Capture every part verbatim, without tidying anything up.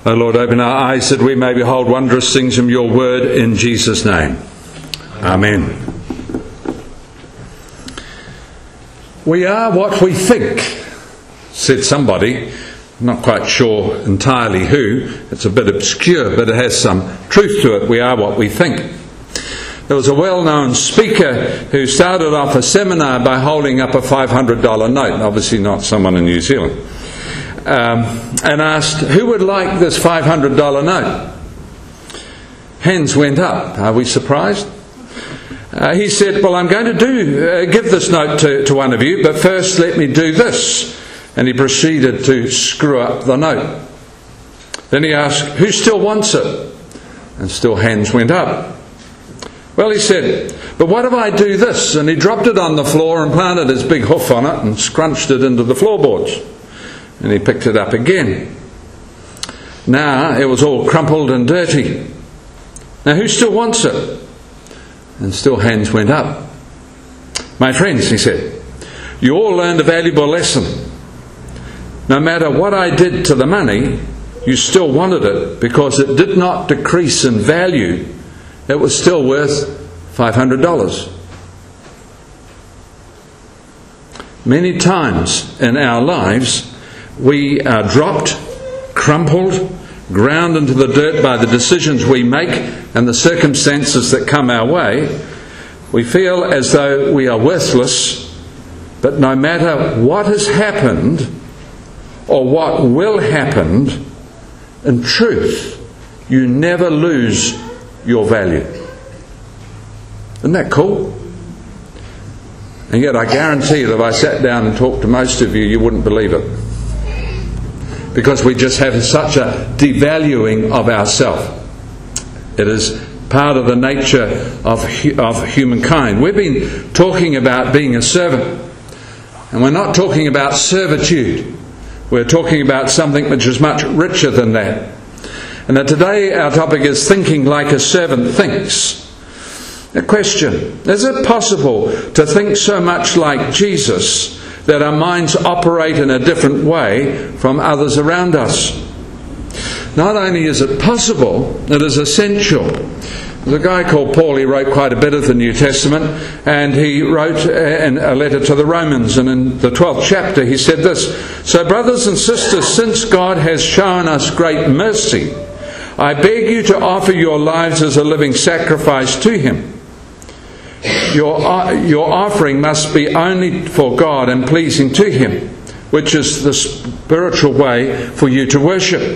O Lord, open our eyes that we may behold wondrous things from your word in Jesus' name. Amen. We are what we think, said somebody. I'm not quite sure entirely who. It's a bit obscure, but it has some truth to it. We are what we think. There was a well-known speaker who started off a seminar by holding up a five hundred dollars note, obviously not someone in New Zealand, um, and asked, who would like this five hundred dollars note? Hands went up. Are we surprised? Uh, he said, well, I'm going to do uh, give this note to, to one of you, but first let me do this. And he proceeded to screw up the note. Then he asked, who still wants it? And still hands went up. Well, he said, but what if I do this? And he dropped it on the floor and planted his big hoof on it and scrunched it into the floorboards. And he picked it up again. Now it was all crumpled and dirty. Now who still wants it? And still hands went up. My friends, he said, you all learned a valuable lesson. No matter what I did to the money, you still wanted it because it did not decrease in value. It was still worth five hundred dollars. Many times in our lives, we are dropped, crumpled, ground into the dirt by the decisions we make and the circumstances that come our way. We feel as though we are worthless, but no matter what has happened or what will happen, in truth, you never lose your value. Isn't that cool? And yet I guarantee that if I sat down and talked to most of you, you wouldn't believe it. Because we just have such a devaluing of ourselves. It is part of the nature of, of humankind. We've been talking about being a servant. And we're not talking about servitude. We're talking about something which is much richer than that. And that today our topic is thinking like a servant thinks. A question, is it possible to think so much like Jesus that our minds operate in a different way from others around us? Not only is it possible, it is essential. There's a guy called Paul, he wrote quite a bit of the New Testament, and he wrote a letter to the Romans, and in the twelfth chapter he said this, so brothers and sisters, since God has shown us great mercy, I beg you to offer your lives as a living sacrifice to Him. Your, your offering must be only for God and pleasing to Him, which is the spiritual way for you to worship.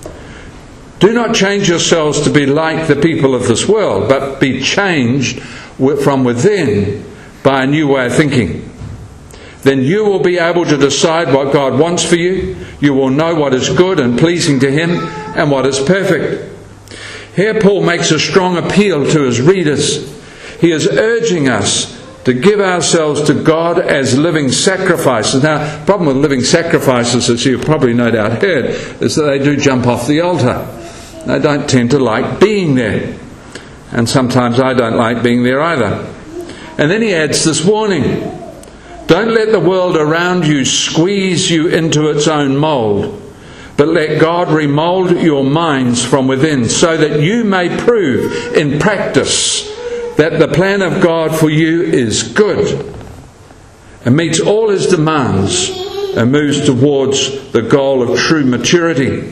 Do not change yourselves to be like the people of this world, but be changed from within by a new way of thinking. Then you will be able to decide what God wants for you. You will know what is good and pleasing to Him and what is perfect. Here Paul makes a strong appeal to his readers. He is urging us to give ourselves to God as living sacrifices. Now, the problem with living sacrifices, as you've probably no doubt heard, is that they do jump off the altar. They don't tend to like being there. And sometimes I don't like being there either. And then he adds this warning. Don't let the world around you squeeze you into its own mould, but let God remould your minds from within so that you may prove in practice that the plan of God for you is good and meets all His demands and moves towards the goal of true maturity.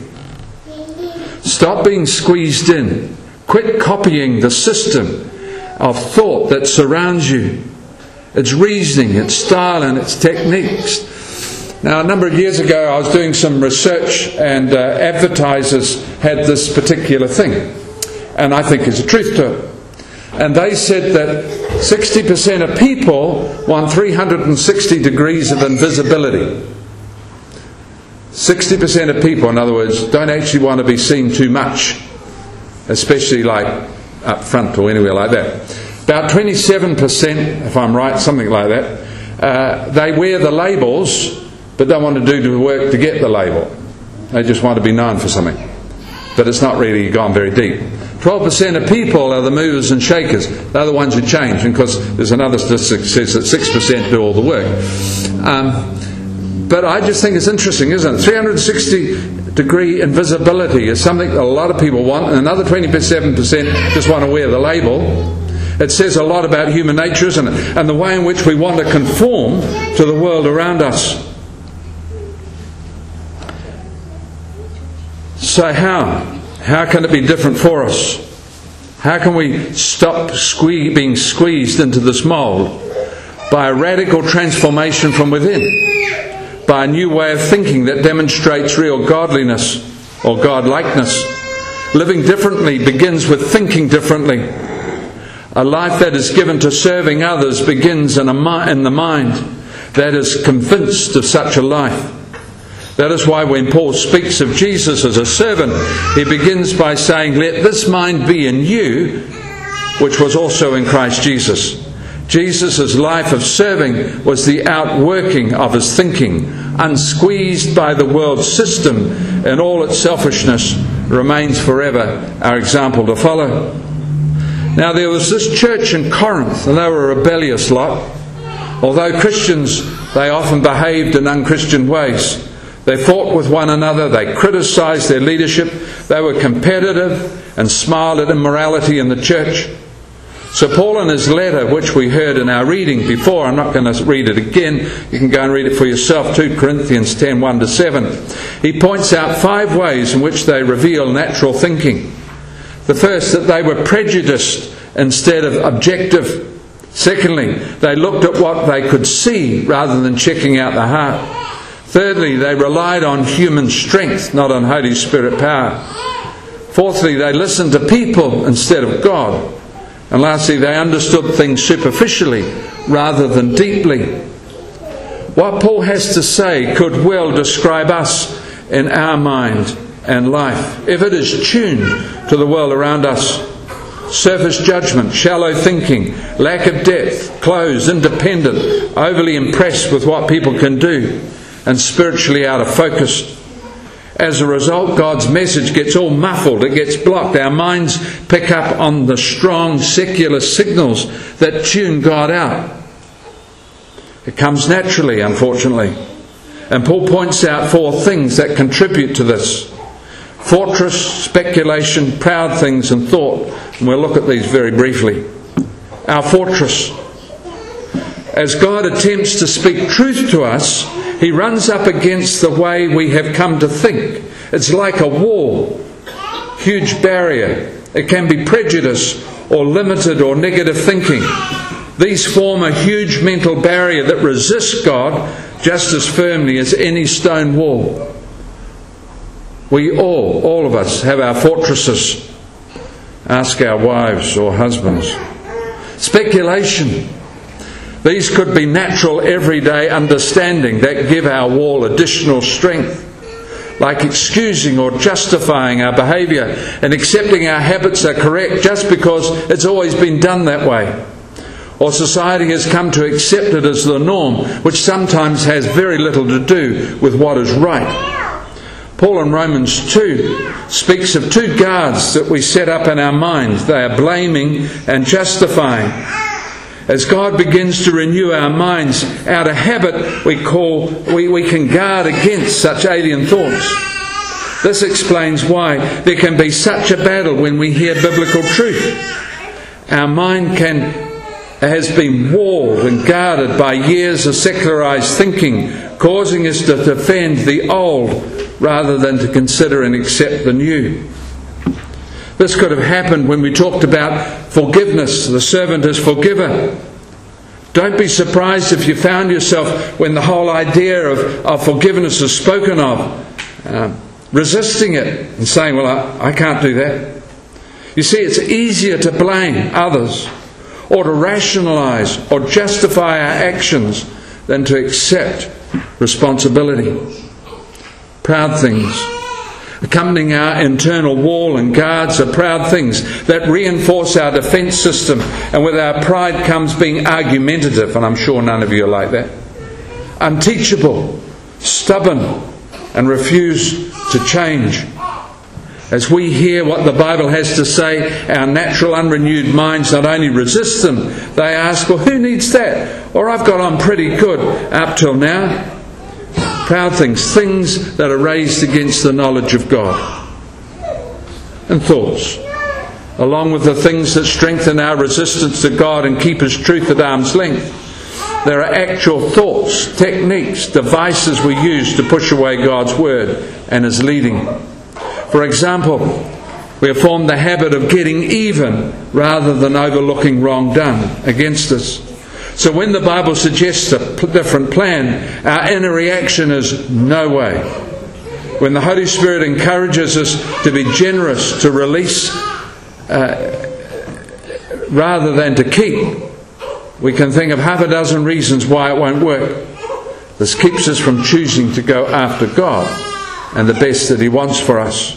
Stop being squeezed in. Quit copying the system of thought that surrounds you. Its reasoning, its style and its techniques. Now, a number of years ago I was doing some research, and uh, advertisers had this particular thing, and I think there's a truth to it. And they said that sixty percent of people want three hundred sixty degrees of invisibility. sixty percent of people, in other words, don't actually want to be seen too much, especially like up front or anywhere like that. About twenty-seven percent, if I'm right, something like that, uh, they wear the labels but don't want to do the work to get the label. They just want to be known for something. But it's not really gone very deep. twelve percent of people are the movers and shakers. They're the ones who change, because there's another statistic that says that six percent do all the work. Um, but I just think it's interesting, isn't it? three hundred sixty degree invisibility is something that a lot of people want, and another twenty-seven percent just want to wear the label. It says a lot about human nature, isn't it? And the way in which we want to conform to the world around us. So how? How can it be different for us? How can we stop sque- being squeezed into this mould? By a radical transformation from within. By a new way of thinking that demonstrates real godliness or godlikeness. Living differently begins with thinking differently. A life that is given to serving others begins in, a mi- in the mind that is convinced of such a life. That is why when Paul speaks of Jesus as a servant, he begins by saying, "Let this mind be in you, which was also in Christ Jesus." Jesus' life of serving was the outworking of his thinking, unsqueezed by the world's system in all its selfishness, remains forever our example to follow. Now there was this church in Corinth, and they were a rebellious lot. Although Christians, they often behaved in unchristian ways. They fought with one another, they criticised their leadership, they were competitive and smiled at immorality in the church. So Paul in his letter, which we heard in our reading before, I'm not going to read it again, you can go and read it for yourself, Second Corinthians ten, one to seven. He points out five ways in which they reveal natural thinking. The first, that they were prejudiced instead of objective. Secondly, they looked at what they could see rather than checking out the heart. Thirdly, they relied on human strength, not on Holy Spirit power. Fourthly, they listened to people instead of God. And lastly, they understood things superficially rather than deeply. What Paul has to say could well describe us in our mind and life, if it is tuned to the world around us. Surface judgment, shallow thinking, lack of depth, closed, independent, overly impressed with what people can do, and spiritually out of focus. As a result, God's message gets all muffled, it gets blocked. Our minds pick up on the strong secular signals that tune God out. It comes naturally, unfortunately. And Paul points out four things that contribute to this. Fortress, speculation, proud things and thought. And we'll look at these very briefly. Our fortress. As God attempts to speak truth to us, He runs up against the way we have come to think. It's like a wall, huge barrier. It can be prejudice or limited or negative thinking. These form a huge mental barrier that resists God just as firmly as any stone wall. We all, all of us, have our fortresses. Ask our wives or husbands. Speculation. These could be natural everyday understanding that give our wall additional strength, like excusing or justifying our behaviour and accepting our habits are correct just because it's always been done that way. Or society has come to accept it as the norm, which sometimes has very little to do with what is right. Paul in Romans two speaks of two guards that we set up in our minds. They are blaming and justifying. As God begins to renew our minds out of habit, we call we, we can guard against such alien thoughts. This explains why there can be such a battle when we hear biblical truth. Our mind can has been walled and guarded by years of secularized thinking, causing us to defend the old rather than to consider and accept the new. This could have happened when we talked about forgiveness. The servant is forgiver. Don't be surprised if you found yourself, when the whole idea of, of forgiveness is spoken of, uh, resisting it and saying, well, I, I can't do that. You see, it's easier to blame others or to rationalise or justify our actions than to accept responsibility. Proud things. Accompanying our internal wall and guards are proud things that reinforce our defence system, and with our pride comes being argumentative, and I'm sure none of you are like that. Unteachable, stubborn, and refuse to change. As we hear what the Bible has to say, our natural unrenewed minds not only resist them, they ask, well, who needs that? Or I've got on pretty good up till now. proud things, things that are raised against the knowledge of God. And thoughts, along with the things that strengthen our resistance to God and keep His truth at arm's length. There are actual thoughts, techniques, devices we use to push away God's Word and His leading. For example, we have formed the habit of getting even rather than overlooking wrong done against us. So when the Bible suggests a different plan, our inner reaction is no way. When the Holy Spirit encourages us to be generous, to release uh, rather than to keep, we can think of half a dozen reasons why it won't work. This keeps us from choosing to go after God and the best that He wants for us.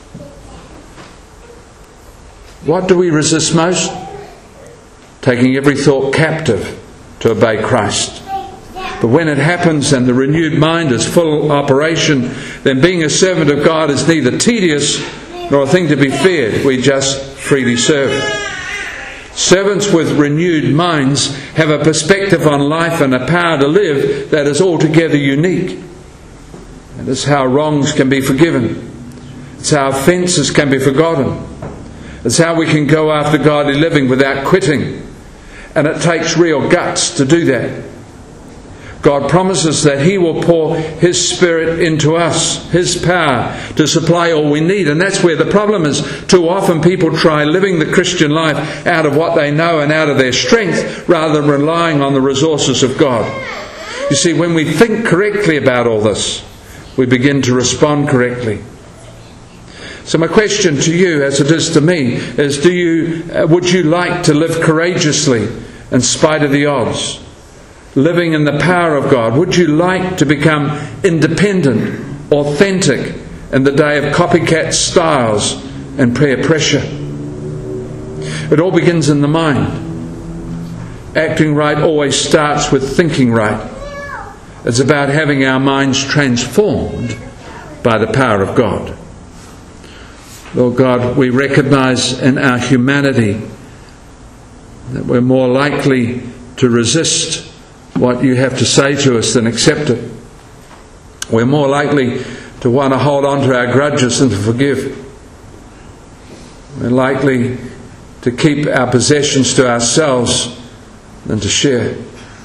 What do we resist most? Taking every thought captive to obey Christ. But when it happens and the renewed mind is full operation, then being a servant of God is neither tedious nor a thing to be feared. We just freely serve. Servants with renewed minds have a perspective on life and a power to live that is altogether unique. And it's how wrongs can be forgiven. It's how offences can be forgotten. It's how we can go after godly living without quitting. And it takes real guts to do that. God promises that He will pour His Spirit into us, His power to supply all we need. And that's where the problem is. Too often people try living the Christian life out of what they know and out of their strength rather than relying on the resources of God. You see, when we think correctly about all this, we begin to respond correctly. So my question to you, as it is to me, is do you, uh, would you like to live courageously in spite of the odds? Living in the power of God. Would you like to become independent, authentic in the day of copycat styles and peer pressure? It all begins in the mind. Acting right always starts with thinking right. It's about having our minds transformed by the power of God. Lord God, we recognise in our humanity that we're more likely to resist what you have to say to us than accept it. We're more likely to want to hold on to our grudges than to forgive. We're likely to keep our possessions to ourselves than to share.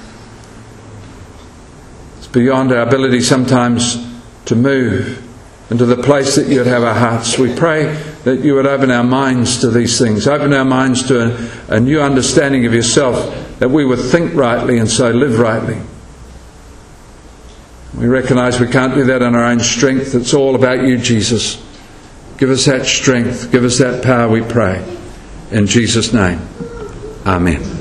It's beyond our ability sometimes to move into the place that you'd have our hearts. We pray that you would open our minds to these things, open our minds to a, a new understanding of yourself, that we would think rightly and so live rightly. We recognise we can't do that in our own strength. It's all about you, Jesus. Give us that strength, give us that power, we pray. In Jesus' name, Amen.